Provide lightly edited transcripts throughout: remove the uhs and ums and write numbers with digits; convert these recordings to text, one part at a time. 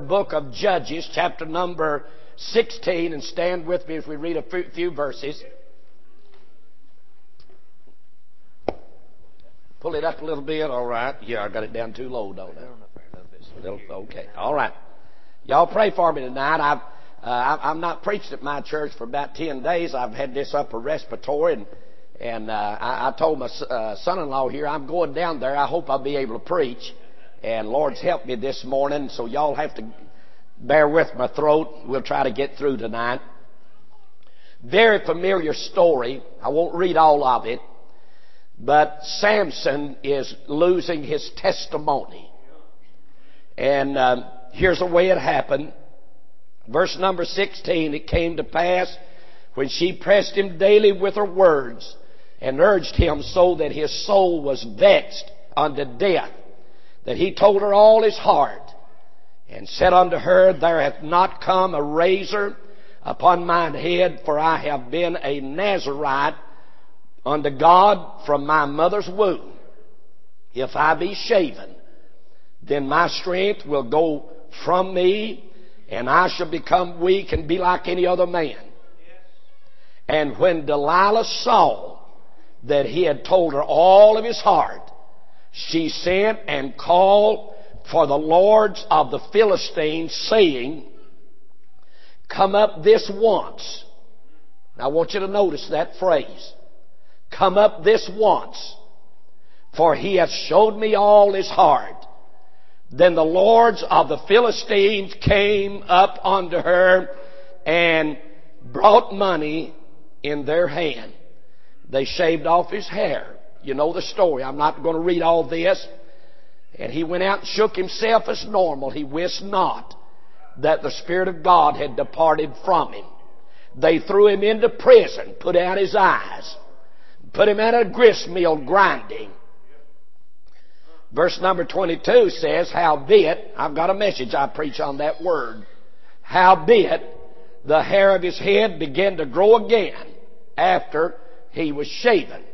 Book of Judges, chapter number 16, and stand with me as we read a few verses. Pull it up a little bit, all right. Yeah, I got it down too low, don't I? Okay, all right. Y'all pray for me tonight. I've not preached at my church for about 10 days. I've had this upper respiratory, and I told my son-in-law here, I'm going down there. I hope I'll be able to preach. And Lord's helped me this morning, so y'all have to bear with my throat. We'll try to get through tonight. Very familiar story. I won't read all of it. But Samson is losing his testimony. And here's the way it happened. Verse number 16, it came to pass when she pressed him daily with her words and urged him so that his soul was vexed unto death, that he told her all his heart, and said unto her, There hath not come a razor upon mine head, for I have been a Nazarite unto God from my mother's womb. If I be shaven, then my strength will go from me, and I shall become weak and be like any other man. And when Delilah saw that he had told her all of his heart, she sent and called for the lords of the Philistines, saying, Come up this once. Now I want you to notice that phrase. Come up this once, for he hath showed me all his heart. Then the lords of the Philistines came up unto her and brought money in their hand. They shaved off his hair. You know the story. I'm not going to read all this. And he went out and shook himself as normal. He wist not that the Spirit of God had departed from him. They threw him into prison, put out his eyes, put him at a grist mill grinding. Verse number 22 says, Howbeit, I've got a message I preach on that word. Howbeit, the hair of his head began to grow again after he was shaven.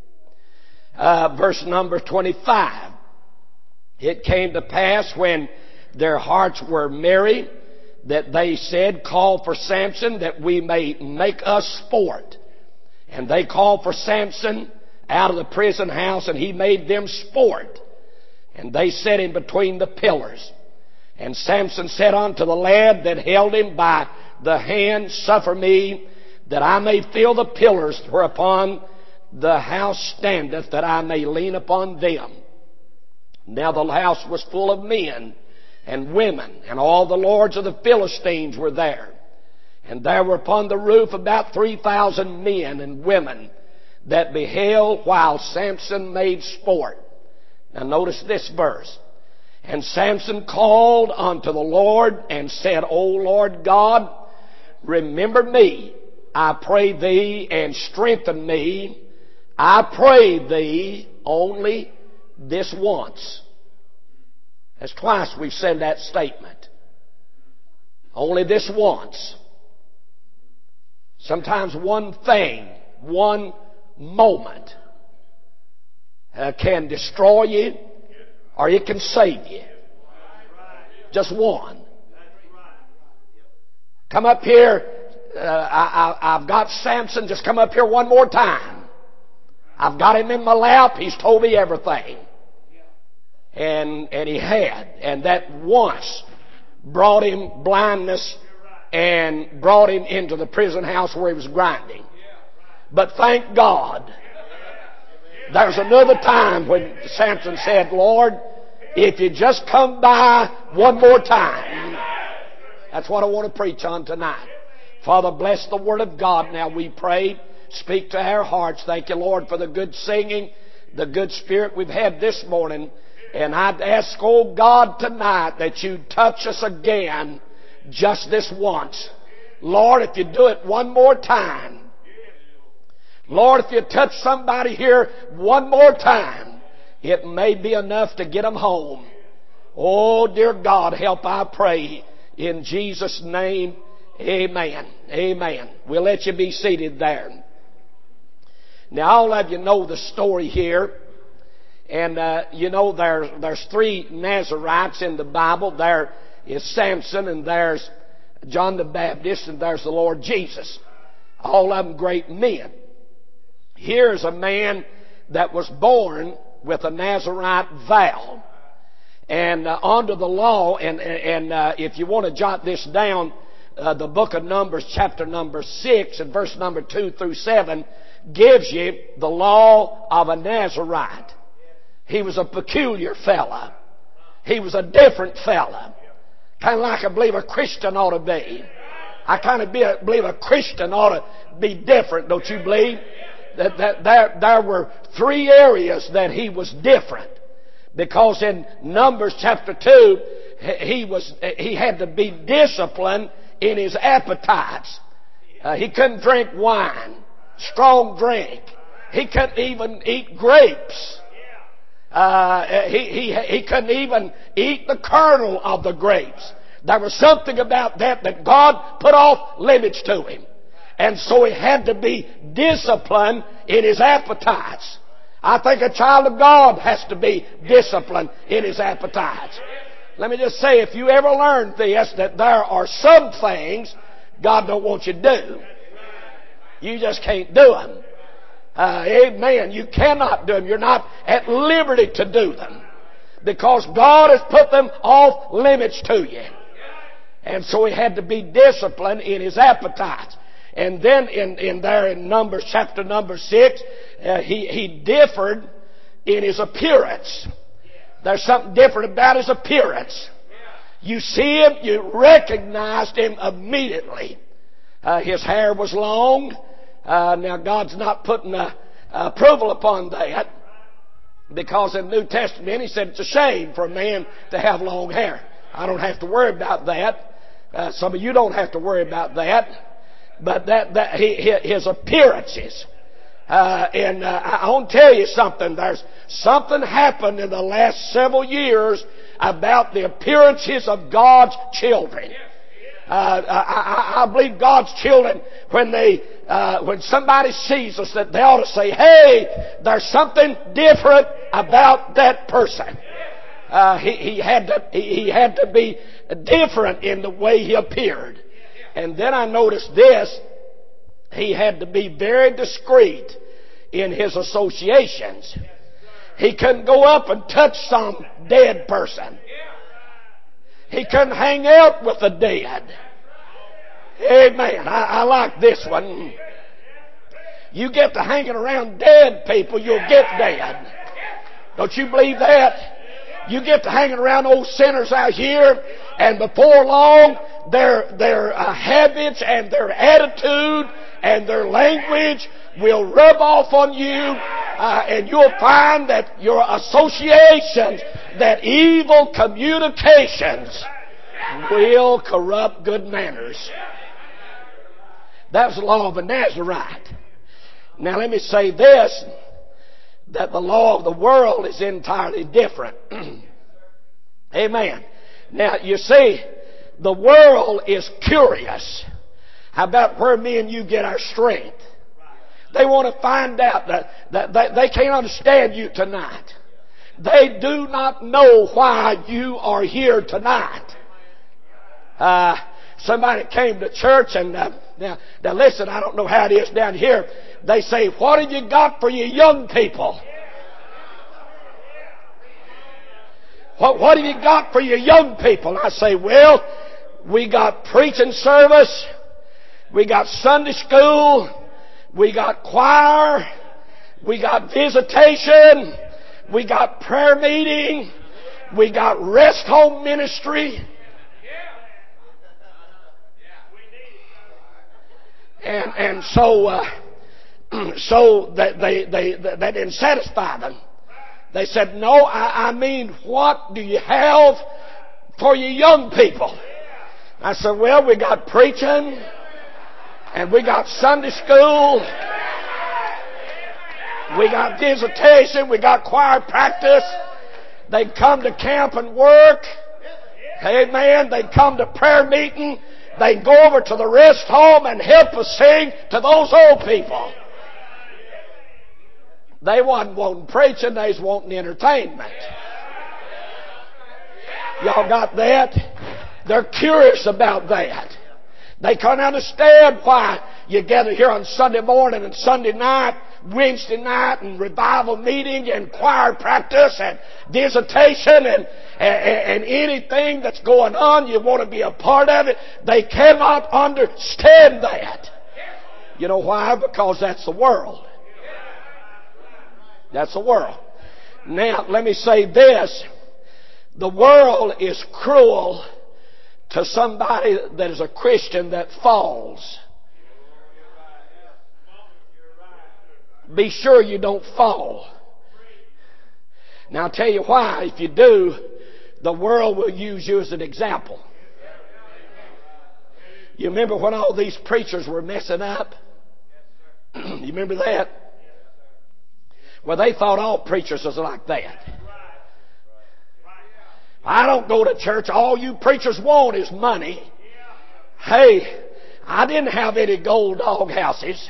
Verse number 25. It came to pass when their hearts were merry that they said, Call for Samson that we may make us sport. And they called for Samson out of the prison house, and he made them sport. And they set him between the pillars. And Samson said unto the lad that held him by the hand, Suffer me that I may feel the pillars whereupon the house standeth, that I may lean upon them. Now the house was full of men and women, and all the lords of the Philistines were there. And there were upon the roof about 3,000 men and women that beheld while Samson made sport. Now notice this verse. And Samson called unto the Lord and said, O Lord God, remember me, I pray thee, and strengthen me. I pray thee only this once. That's twice we've said that statement. Only this once. Sometimes one thing, one moment can destroy you, or it can save you. Just one. Come up here. I've got Samson. Just come up here one more time. I've got him in my lap. He's told me everything. And he had. And that once brought him blindness and brought him into the prison house where he was grinding. But thank God, there's another time when Samson said, Lord, if you just come by one more time. That's what I want to preach on tonight. Father, bless the Word of God now, we pray. Speak to our hearts. Thank you, Lord, for the good singing, the good spirit we've had this morning. And I'd ask, oh God, tonight that you'd touch us again just this once. Lord, if you do it one more time. Lord, if you touch somebody here one more time, it may be enough to get them home. Oh, dear God, help, I pray. In Jesus' name, amen. Amen. We'll let you be seated there. Now, all of you know the story here. And, you know, there's three Nazarites in the Bible. There is Samson, and there's John the Baptist, and there's the Lord Jesus. All of them great men. Here's a man that was born with a Nazirite vow. And under the law, and if you want to jot this down, the book of Numbers, chapter number 6, and verse number 2 through 7, gives you the law of a Nazirite. He was a peculiar fella. He was a different fella. Kind of like I believe a Christian ought to be. I kind of believe a Christian ought to be different, don't you believe? That there were 3 areas that he was different. Because in Numbers chapter 2, he had to be disciplined in his appetites. He couldn't drink wine, strong drink. He couldn't even eat grapes. He couldn't even eat the kernel of the grapes. There was something about that God put off limits to him. And so he had to be disciplined in his appetites. I think a child of God has to be disciplined in his appetites. Let me just say, if you ever learn this, that there are some things God don't want you to do. You just can't do them. Amen. You cannot do them. You're not at liberty to do them. Because God has put them off limits to you. And so he had to be disciplined in his appetites. And then in Numbers, chapter number 6, he differed in his appearance. There's something different about his appearance. You see him, you recognized him immediately. His hair was long. Now God's not putting approval upon that, because in the New Testament he said it's a shame for a man to have long hair. I don't have to worry about that. Some of you don't have to worry about that. But his appearances. And I want to tell you something. There's something happened in the last several years about the appearances of God's children. I believe God's children, when somebody sees us, that they ought to say, hey, there's something different about that person. He had to be different in the way he appeared. And then I noticed this. He had to be very discreet in his associations. He couldn't go up and touch some dead person. He couldn't hang out with the dead. Amen. I like this one. You get to hanging around dead people, you'll get dead. Don't you believe that? You get to hanging around old sinners out here, and before long, their habits and their attitude and their language will rub off on you, and you'll find that your associations, that evil communications will corrupt good manners. That was the law of a Nazirite. Now let me say this, that the law of the world is entirely different. Amen. Now you see, the world is curious about where me and you get our strength. They want to find out that they can't understand you tonight. They do not know why you are here tonight. Somebody came to church, and now listen, I don't know how it is down here. They say, what have you got for you young people? What have you got for you young people? I say, well, we got preaching service, we got Sunday school, we got choir, we got visitation, we got prayer meeting, we got rest home ministry. And so that didn't satisfy them. They said, no, I mean, what do you have for you young people? I said, well, we got preaching, and we got Sunday school, we got visitation, we got choir practice. They come to camp and work. Amen. They come to prayer meeting. They go over to the rest home and help us sing to those old people. They wasn't wanting preaching, they was wanting entertainment. Y'all got that? They're curious about that. They can't understand why you gather here on Sunday morning and Sunday night, Wednesday night, and revival meeting and choir practice and visitation and anything that's going on. You want to be a part of it. They cannot understand that. You know why? Because that's the world. That's the world. Now, let me say this. The world is cruel to somebody that is a Christian that falls. Be sure you don't fall. Now, I'll tell you why. If you do, the world will use you as an example. You remember when all these preachers were messing up? You remember that? Well, they thought all preachers was like that. I don't go to church. All you preachers want is money. Hey, I didn't have any gold dog houses.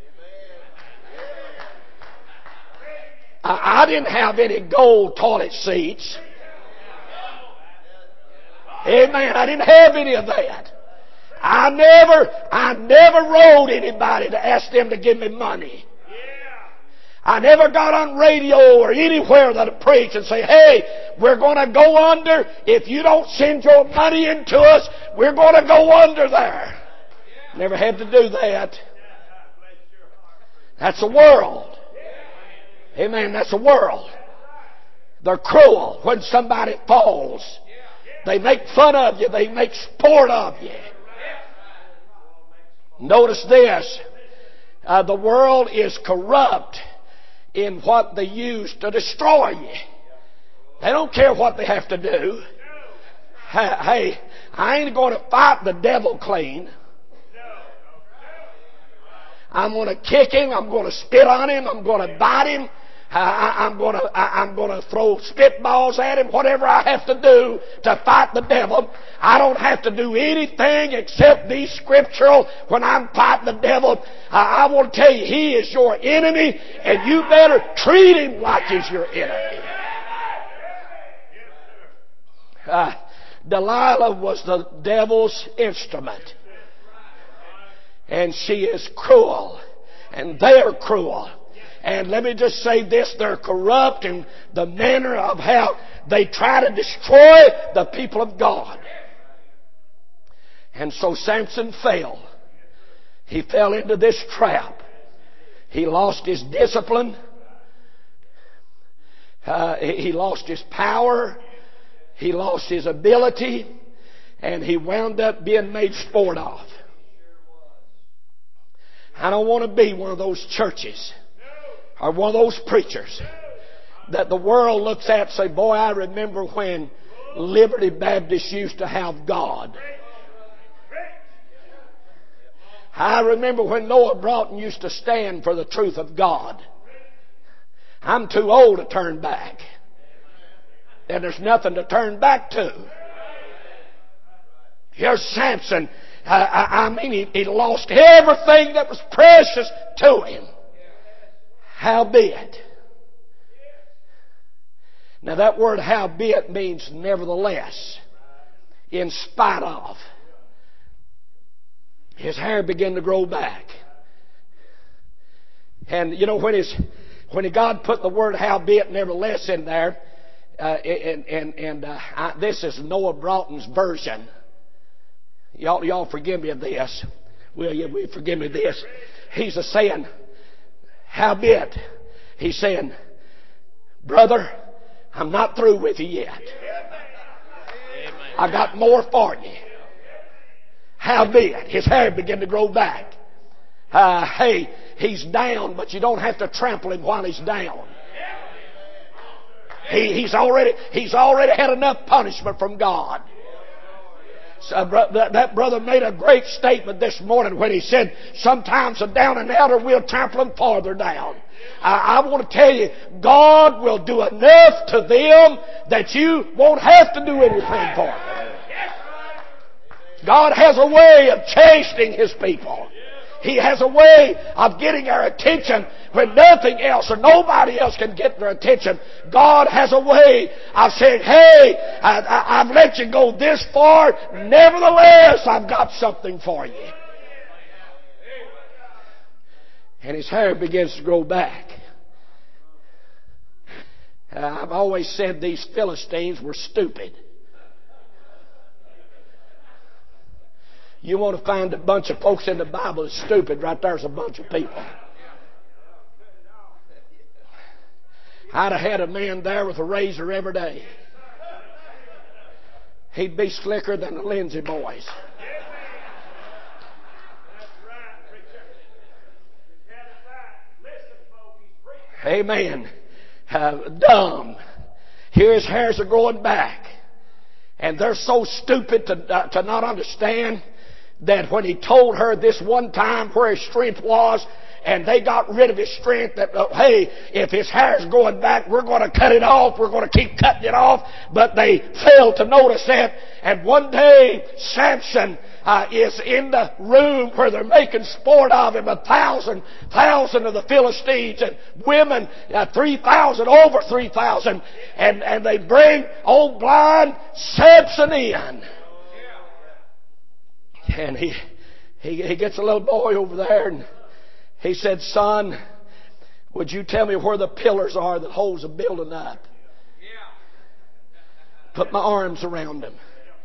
I didn't have any gold toilet seats. Amen. I didn't have any of that. I never rode anybody to ask them to give me money. I never got on radio or anywhere that I preach and say, hey, we're going to go under. If you don't send your money into us, we're going to go under there. Never had to do that. That's the world. Amen. That's the world. They're cruel when somebody falls. They make fun of you. They make sport of you. Notice this. The world is corrupt in what they use to destroy you. They don't care what they have to do. Hey, I ain't going to fight the devil clean. I'm going to kick him. I'm going to spit on him. I'm going to bite him. I'm going to throw spitballs at him. Whatever I have to do to fight the devil. I don't have to do anything except be scriptural when I'm fighting the devil. I want to tell you, he is your enemy, and you better treat him like he's your enemy. Delilah was the devil's instrument. And she is cruel. And they're cruel. And let me just say this, they're corrupt in the manner of how they try to destroy the people of God. And so Samson fell. He fell into this trap. He lost his discipline. He lost his power. He lost his ability. And he wound up being made sport of. I don't want to be one of those churches or one of those preachers that the world looks at and say, boy, I remember when Liberty Baptist used to have God. I remember when Noah Broughton used to stand for the truth of God. I'm too old to turn back. And there's nothing to turn back to. Here's Samson. He lost everything that was precious to him. Howbeit. Now that word howbeit means nevertheless. In spite of. His hair began to grow back. And you know, when God put the word howbeit nevertheless in there, this is Noah Broughton's version. Y'all forgive me of this. Will you forgive me of this? He's saying, howbeit. He's saying, brother, I'm not through with you yet. I got more for you. Howbeit. His hair began to grow back. Hey, he's down, but you don't have to trample him while he's down. He's already had enough punishment from God. That brother made a great statement this morning when he said, sometimes the down and outer will trample them farther down. I want to tell you, God will do enough to them that you won't have to do anything for them. God has a way of chastening His people. He has a way of getting our attention when nothing else or nobody else can get their attention. God has a way of saying, hey, I've let you go this far. Nevertheless, I've got something for you. And his hair begins to grow back. I've always said these Philistines were stupid. You want to find a bunch of folks in the Bible that's stupid, right there's a bunch of people. I'd have had a man there with a razor every day. He'd be slicker than the Lindsay boys. Amen. Dumb. Here his hairs are growing back. And they're so stupid to not understand that when he told her this one time where his strength was, and they got rid of his strength, that, hey, if his hair's growing back, we're going to cut it off. We're going to keep cutting it off. But they failed to notice that. And one day, Samson is in the room where they're making sport of him. 1,000 of the Philistines, and women, 3,000, over 3,000. And they bring old blind Samson in. And he gets a little boy over there, and he said, son, would you tell me where the pillars are that holds the building up? Put my arms around them.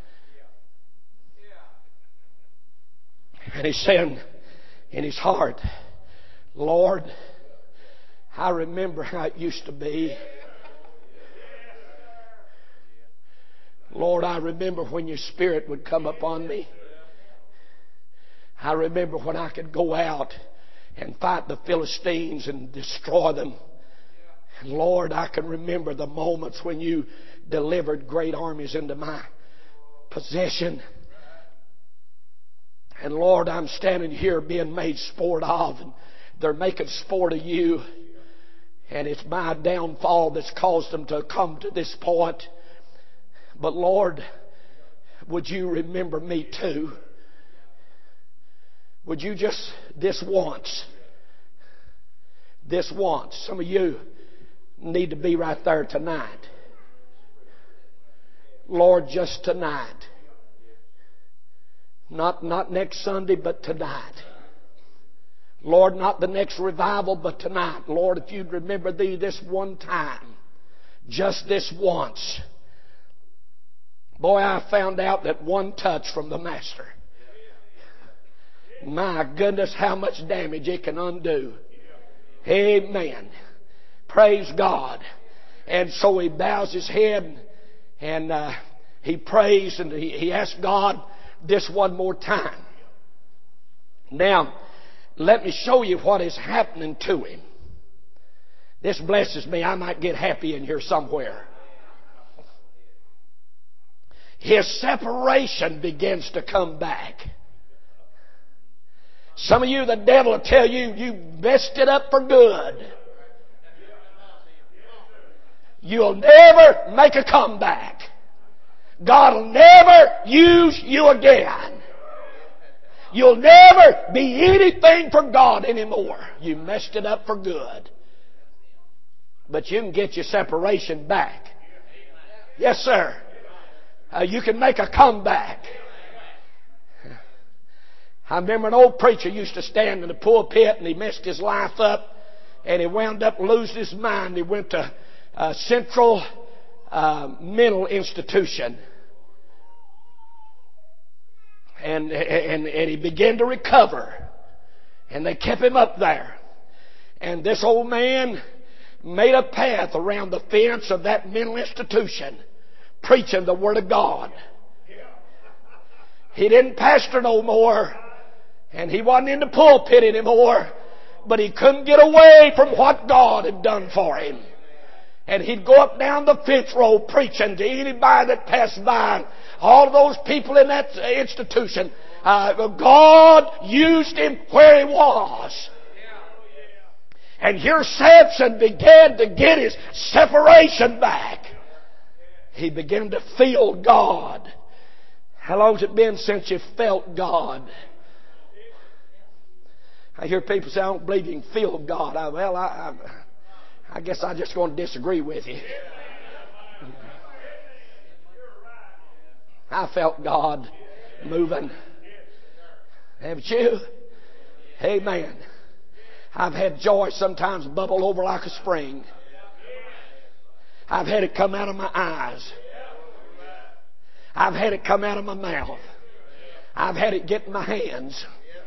And he's saying in his heart, Lord, I remember how it used to be. Lord, I remember when your Spirit would come upon me. I remember when I could go out and fight the Philistines and destroy them. And Lord, I can remember the moments when you delivered great armies into my possession. And Lord, I'm standing here being made sport of, and they're making sport of you. And it's my downfall that's caused them to come to this point. But Lord, would you remember me too? Would you just, this once. Some of you need to be right there tonight. Lord, just tonight. Not next Sunday, but tonight. Lord, not the next revival, but tonight. Lord, if you'd remember thee this one time. Just this once. Boy, I found out that one touch from the Master. My goodness, how much damage it can undo. Amen. Praise God. And so he bows his head and he prays and he asks God this one more time. Now, let me show you what is happening to him. This blesses me. I might get happy in here somewhere. His separation begins to come back. Some of you, the devil will tell you, you messed it up for good. You'll never make a comeback. God will never use you again. You'll never be anything for God anymore. You messed it up for good. But you can get your separation back. Yes, sir. You can make a comeback. I remember an old preacher used to stand in the pulpit and he messed his life up and he wound up losing his mind. He went to a Central Mental Institution and he began to recover, and they kept him up there. And this old man made a path around the fence of that mental institution preaching the Word of God. He didn't pastor no more. And he wasn't in the pulpit anymore. But he couldn't get away from what God had done for him. And he'd go up down the fence row preaching to anybody that passed by. All of those people in that institution. God used him where he was. And here Samson began to get his separation back. He began to feel God. How long's it been since you felt God? I hear people say, I don't believe you can feel God. I guess I'm just going to disagree with you. I felt God moving. Haven't you? Amen. I've had joy sometimes bubble over like a spring. I've had it come out of my eyes. I've had it come out of my mouth. I've had it get in my hands.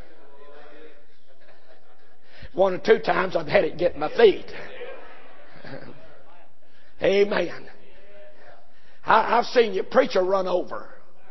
One or two times I've had it get in my feet. Amen. I've seen your preacher run over.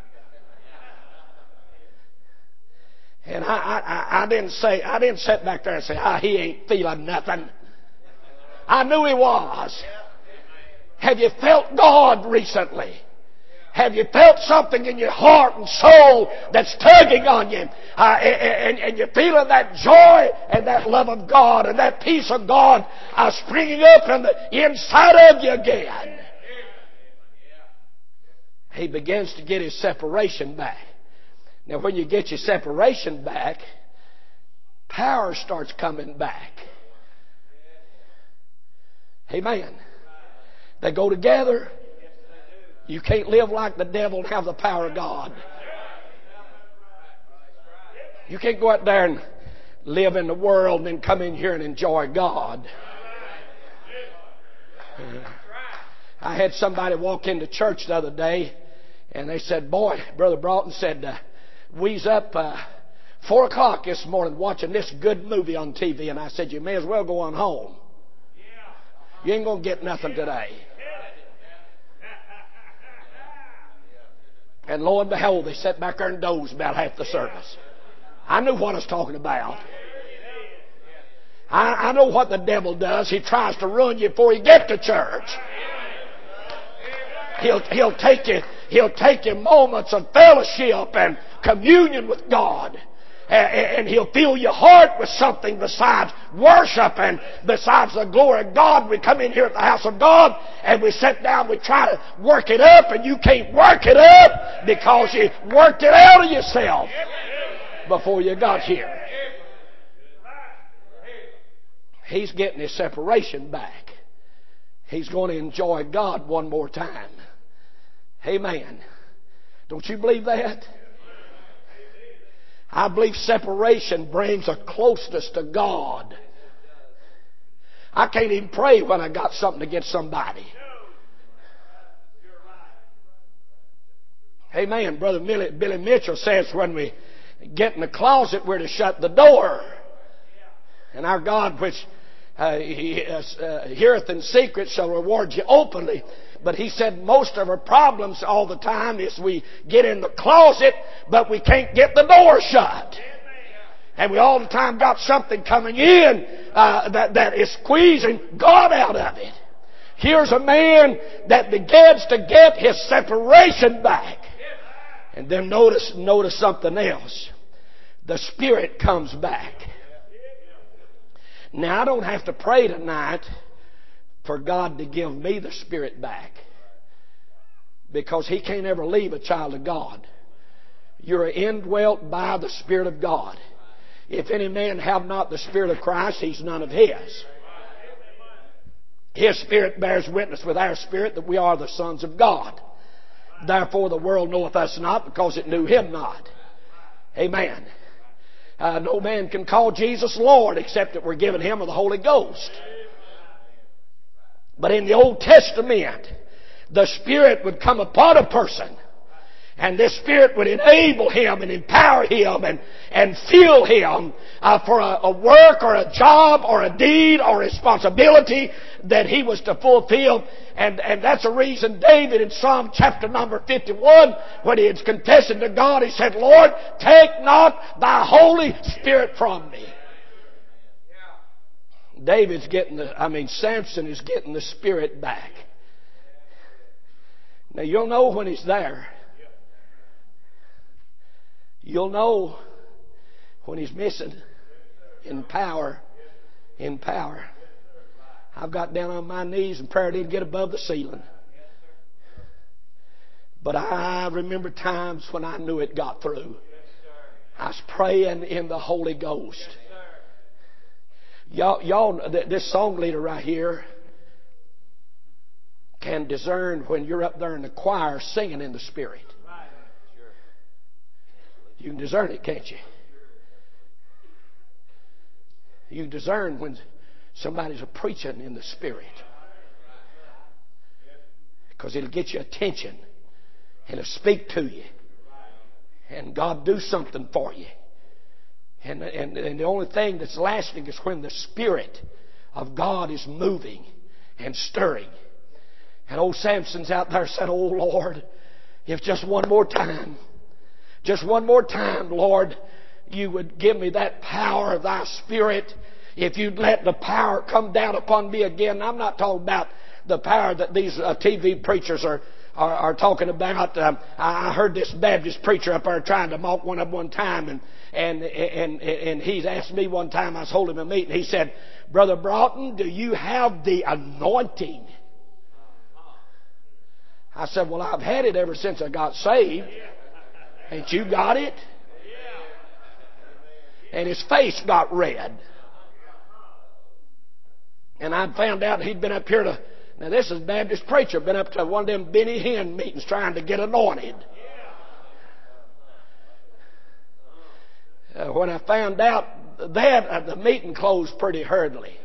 And I didn't sit back there and say, he ain't feeling nothing. I knew he was. Have you felt God recently? Have you felt something in your heart and soul that's tugging on you? And you're feeling that joy and that love of God and that peace of God springing up in the inside of you again. He begins to get his separation back. Now, when you get your separation back, power starts coming back. Amen. They go together. You can't live like the devil and have the power of God. You can't go out there and live in the world and then come in here and enjoy God. I had somebody walk into church the other day and they said, boy, Brother Broughton said, we's up 4 o'clock this morning watching this good movie on TV. And I said, you may as well go on home. You ain't going to get nothing today. And lo and behold, they sat back there and dozed about half the service. I knew what I was talking about. I know what the devil does. He tries to ruin you before you get to church. He'll take you moments of fellowship and communion with God. And he'll fill your heart with something besides worship and besides the glory of God. We come in here at the house of God and we sit down, we try to work it up, and you can't work it up because you worked it out of yourself before you got here. He's getting his separation back. He's going to enjoy God one more time. Amen. Don't you believe that? I believe separation brings a closeness to God. I can't even pray when I got something against somebody. Amen. Brother Billy Mitchell says when we get in the closet, we're to shut the door. And our God, which heareth in secret, shall reward you openly. But he said most of our problems all the time is we get in the closet, but we can't get the door shut. And we all the time got something coming in that is squeezing God out of it. Here's a man that begins to get his separation back. And then notice something else. The Spirit comes back. Now, I don't have to pray tonight for God to give me the Spirit back, because He can't ever leave a child of God. You're indwelt by the Spirit of God. If any man have not the Spirit of Christ, he's none of His. His Spirit bears witness with our spirit that we are the sons of God. Therefore the world knoweth us not, because it knew Him not. Amen. No man can call Jesus Lord except that we're given Him of the Holy Ghost. But in the Old Testament, the Spirit would come upon a person, and this Spirit would enable him and empower him and fill him for a work or a job or a deed or responsibility that he was to fulfill. And that's the reason David in Psalm chapter number 51, when he is confessing to God, he said, Lord, take not thy Holy Spirit from me. Samson is getting the Spirit back. Now you'll know when he's there. You'll know when he's missing in power. In power. I've got down on my knees and prayer didn't get above the ceiling. But I remember times when I knew it got through. I was praying in the Holy Ghost. This song leader right here can discern when you're up there in the choir singing in the Spirit. You can discern it, can't you? You can discern when somebody's preaching in the Spirit. Because it'll get your attention. And it'll speak to you. And God do something for you. And the only thing that's lasting is when the Spirit of God is moving and stirring. And old Samson's out there said, "Oh Lord, if just one more time, Lord, you would give me that power of thy Spirit. If you'd let the power come down upon me again." I'm not talking about the power that these TV preachers are talking about. I heard this Baptist preacher up there trying to mock one of them one time, and he's asked me one time. I was holding a meeting. He said, "Brother Broughton, do you have the anointing?" I said, "Well, I've had it ever since I got saved. Ain't you got it?" And his face got red. And I found out he'd been up here to, now this is a Baptist preacher, been up to one of them Benny Hinn meetings trying to get anointed. When I found out that, the meeting closed pretty hurriedly.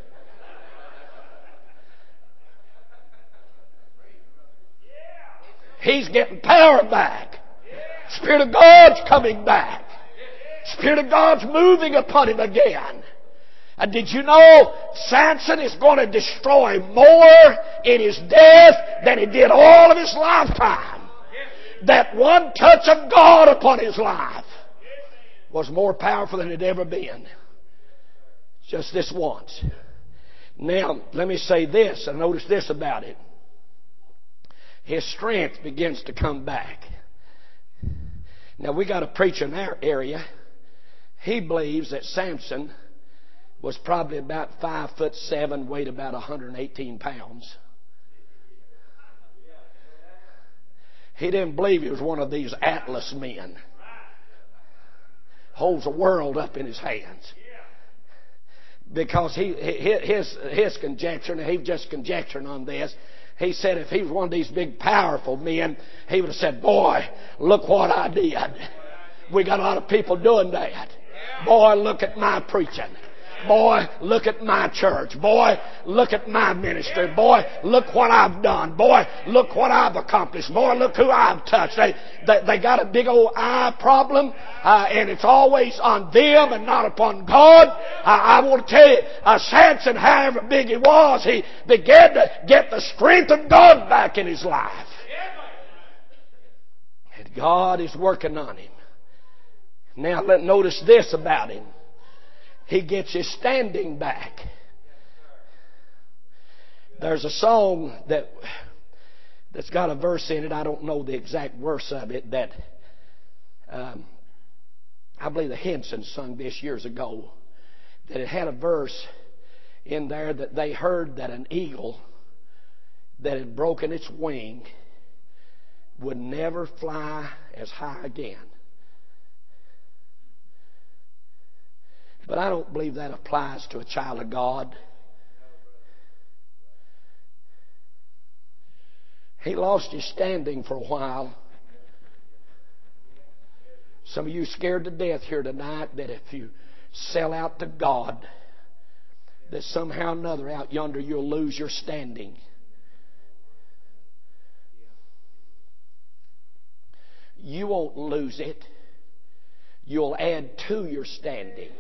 He's getting power back. Spirit of God's coming back. Spirit of God's moving upon him again. And did you know Samson is going to destroy more in his death than he did all of his lifetime? That one touch of God upon his life was more powerful than it had ever been. Just this once. Now, let me say this, and notice this about it. His strength begins to come back. Now, we got a preacher in our area. He believes that Samson was probably about 5'7", weighed about 118 pounds. He didn't believe he was one of these Atlas men. Holds the world up in his hands. Because his conjecture, and he's just conjecturing on this, he said if he was one of these big powerful men, he would have said, "Boy, look what I did." We got a lot of people doing that. "Boy, look at my preaching. Boy, look at my church. Boy, look at my ministry. Boy, look what I've done. Boy, look what I've accomplished. Boy, look who I've touched." They got a big old I problem, and it's always on them and not upon God. I want to tell you, Samson, however big he was, he began to get the strength of God back in his life. And God is working on him. Now, notice this about him. He gets his standing back. There's a song that's got a verse in it. I don't know the exact verse of it. That I believe the Hensons sung this years ago. That it had a verse in there that they heard that an eagle that had broken its wing would never fly as high again. But I don't believe that applies to a child of God. He lost his standing for a while. Some of you scared to death here tonight that if you sell out to God, that somehow or another out yonder you'll lose your standing. You won't lose it. You'll add to your standing.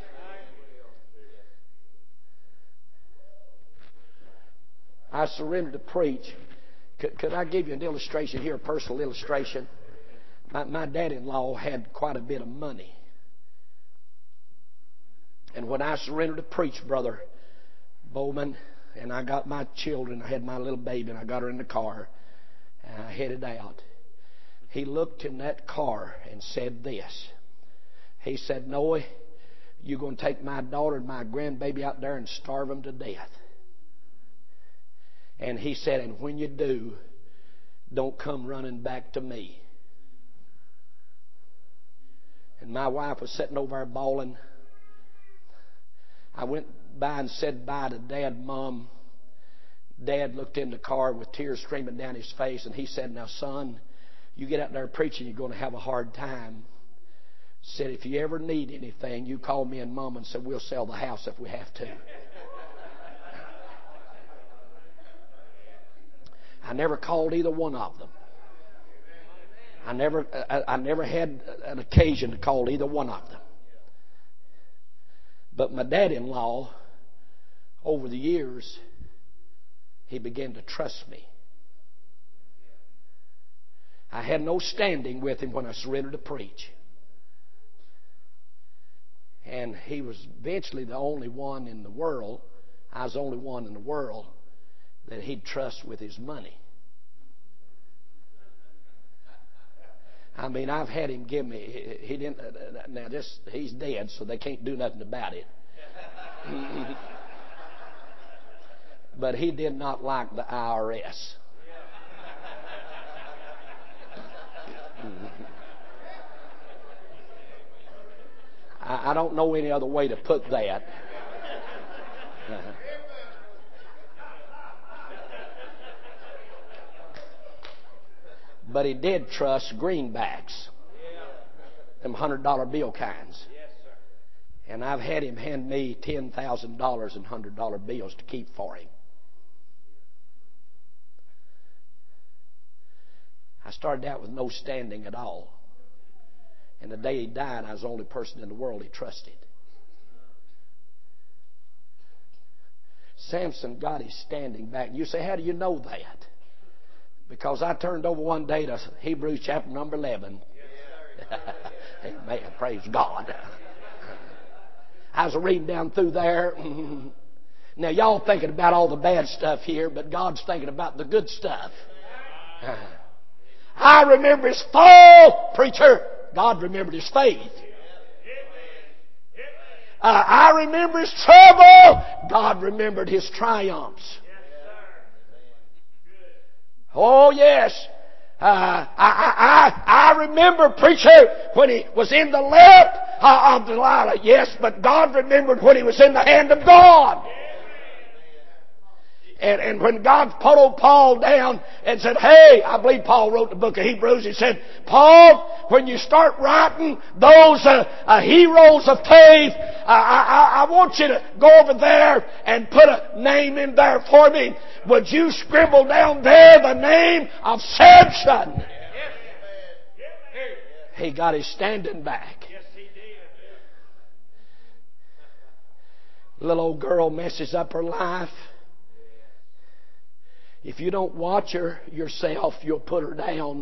I surrendered to preach. Could I give you an illustration here, a personal illustration? My dad-in-law had quite a bit of money. And when I surrendered to preach, Brother Bowman, and I got my children, I had my little baby, and I got her in the car, and I headed out. He looked in that car and said this. He said, "Noe, you're going to take my daughter and my grandbaby out there and starve them to death." And he said, "And when you do, don't come running back to me." And my wife was sitting over there bawling. I went by and said bye to Dad and Mom. Dad looked in the car with tears streaming down his face, and he said, "Now, son, you get out there preaching, you're going to have a hard time." Said, "If you ever need anything, you call me and Mom," and said, "We'll sell the house if we have to." I never called either one of them. I never had an occasion to call either one of them. But my dad-in-law, over the years, he began to trust me. I had no standing with him when I surrendered to preach. And he was eventually the only one in the world, I was the only one in the world that he'd trust with his money. I mean, I've had him give me, he didn't, now this, he's dead, so they can't do nothing about it. But he did not like the IRS. I don't know any other way to put that. But he did trust greenbacks, them $100 bill kinds. And I've had him hand me $10,000 in $100 bills to keep for him. I started out with no standing at all. And the day he died, I was the only person in the world he trusted. Samson got his standing back. You say, how do you know that? Because I turned over one day to Hebrews chapter number 11. Amen. Praise God. I was reading down through there. Now, y'all thinking about all the bad stuff here, but God's thinking about the good stuff. I remember his fall, preacher. God remembered his faith. I remember his trouble. God remembered his triumphs. Oh, yes. I remember, preacher, when he was in the lap of Delilah. Yes, but God remembered when he was in the hand of God. And when God put old Paul down and said, hey, I believe Paul wrote the book of Hebrews. He said, Paul, when you start writing those heroes of faith, I want you to go over there and put a name in there for me. Would you scribble down there the name of Samson? He got his standing back. Little old girl messes up her life. If you don't watch her yourself, you'll put her down.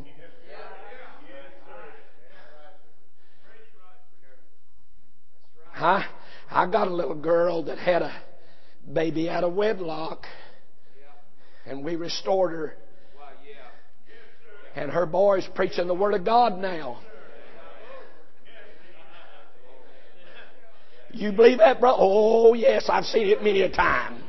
I got a little girl that had a baby out of wedlock, and we restored her. And her boy's preaching the Word of God now. You believe that, brother? Oh, yes, I've seen it many a time.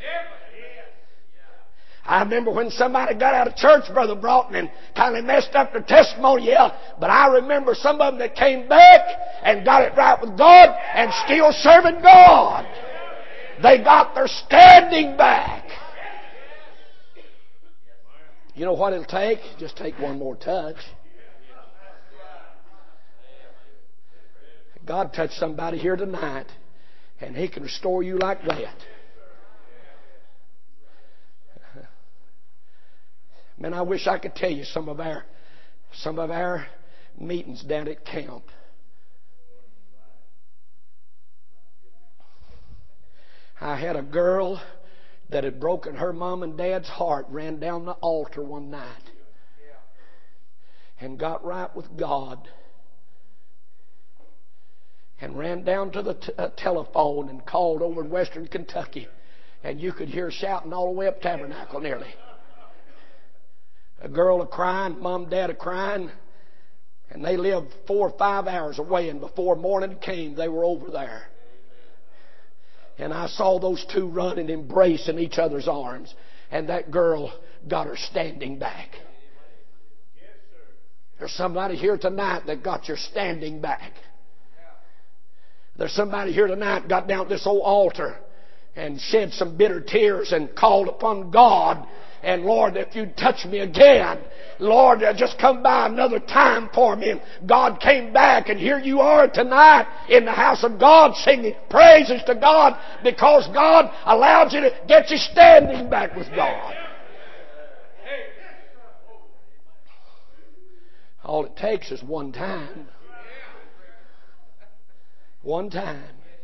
I remember when somebody got out of church, Brother Broughton, and kind of messed up their testimony, yeah. But I remember some of them that came back and got it right with God and still serving God. They got their standing back. You know what it'll take? Just take one more touch. God touched somebody here tonight, and He can restore you like that. Man, I wish I could tell you some of our meetings down at camp. I had a girl that had broken her mom and dad's heart, ran down the altar one night and got right with God, and ran down to the telephone and called over in Western Kentucky, and you could hear her shouting all the way up Tabernacle nearly. A girl a-crying, mom and dad a-crying, and they lived 4 or 5 hours away, and before morning came, they were over there. And I saw those two run and embrace in each other's arms, and that girl got her standing back. There's somebody here tonight that got your standing back. There's somebody here tonight got down at this old altar and shed some bitter tears and called upon God. And Lord, if you'd touch me again, Lord, just come by another time for me. And God came back, and here you are tonight in the house of God singing praises to God because God allowed you to get you standing back with God. All it takes is one time. One time.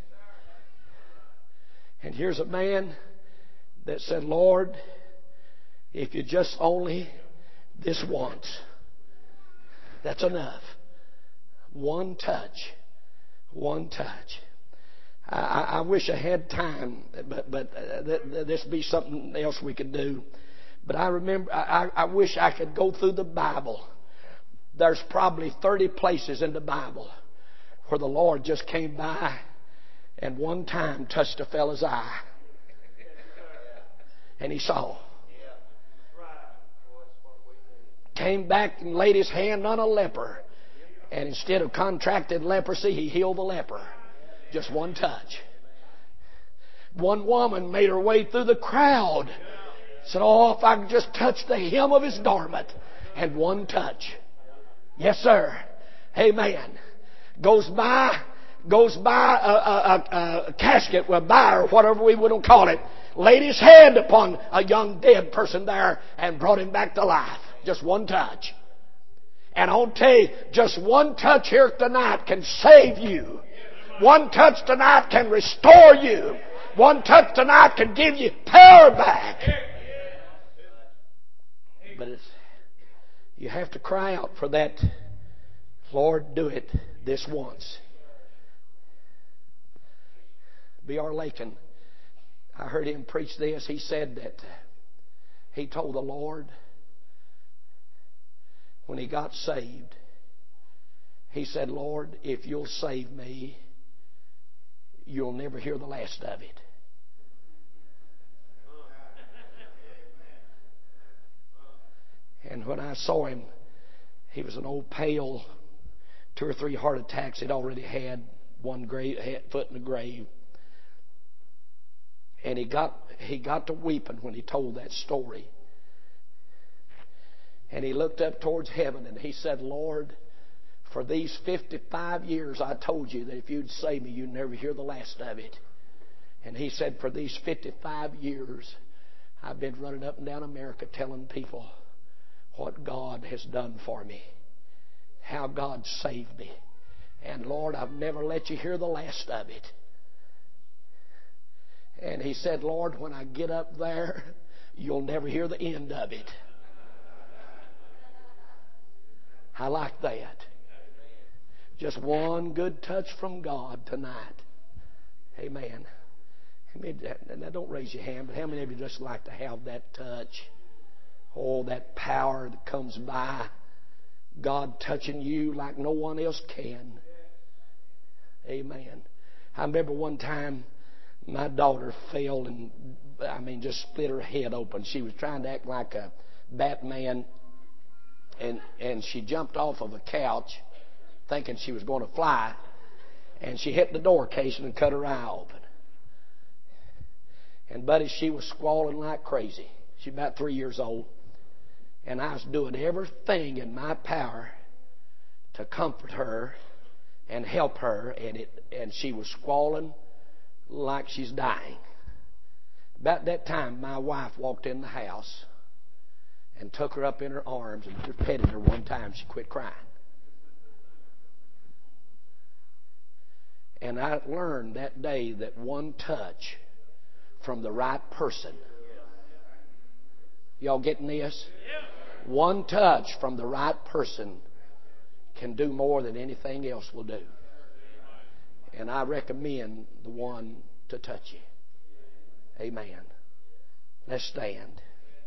And here's a man that said, Lord, if you just only this once, that's enough. One touch. One touch. I wish I had time, but this would be something else we could do. But I remember, I wish I could go through the Bible. There's probably 30 places in the Bible where the Lord just came by and one time touched a fella's eye. And he saw. Came back and laid his hand on a leper. And instead of contracted leprosy, he healed the leper. Just one touch. One woman made her way through the crowd. Said, oh, if I could just touch the hem of his garment. And one touch. Yes, sir. Amen. Goes by a casket, a bier, or whatever we would call it. Laid his hand upon a young dead person there and brought him back to life. Just one touch. And I'll tell you, just one touch here tonight can save you. One touch tonight can restore you. One touch tonight can give you power back. But you have to cry out for that. Lord, do it this once. B.R. Lakin, I heard him preach this. He said that he told the Lord when he got saved, he said, Lord, if you'll save me, you'll never hear the last of it. And when I saw him, he was an old pale, 2 or 3 heart attacks. He'd already had one foot in the grave. And he got to weeping when he told that story. And he looked up towards heaven and he said, Lord, for these 55 years I told you that if you'd save me, you'd never hear the last of it. And he said, for these 55 years, I've been running up and down America telling people what God has done for me. How God saved me. And Lord, I've never let you hear the last of it. And he said, Lord, when I get up there, you'll never hear the end of it. I like that. Just one good touch from God tonight. Amen. Now don't raise your hand, but how many of you just like to have that touch? Oh, that power that comes by. God touching you like no one else can. Amen. I remember one time my daughter fell and, just split her head open. She was trying to act like a Batman, and she jumped off of a couch thinking she was going to fly, and she hit the door casing and cut her eye open. And buddy, she was squalling like crazy. She's about 3 years old. And I was doing everything in my power to comfort her and help her, and she was squalling like she's dying. About that time, my wife walked in the house and took her up in her arms and petted her one time. She quit crying. And I learned that day that one touch from the right person. Y'all getting this? One touch from the right person can do more than anything else will do. And I recommend the one to touch you. Amen. Let's stand.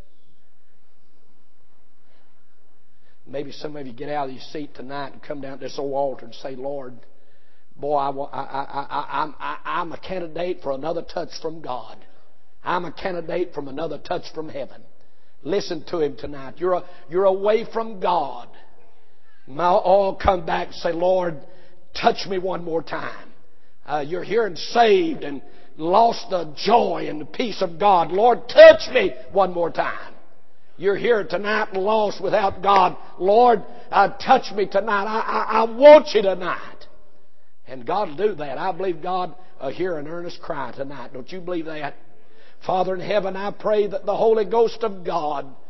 Maybe some of you get out of your seat tonight and come down to this old altar and say, Lord, boy, I'm a candidate for another touch from God. I'm a candidate from another touch from heaven. Listen to Him tonight. You're away from God. Now all come back and say, Lord, touch me one more time. you're here and saved and lost the joy and the peace of God. Lord, touch me one more time. You're here tonight and lost without God. Lord, touch me tonight. I want you tonight. And God will do that. I believe God will hear an earnest cry tonight. Don't you believe that? Father in heaven, I pray that the Holy Ghost of God